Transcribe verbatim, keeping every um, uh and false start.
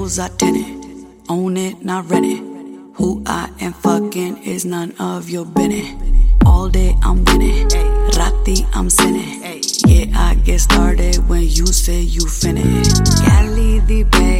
windows are tinted. Own it, not rent it. Who I am fucking is none of your business. All day I'm winning, Rati I'm sinning. Yeah, I get started when you say you finished. Cali the bag.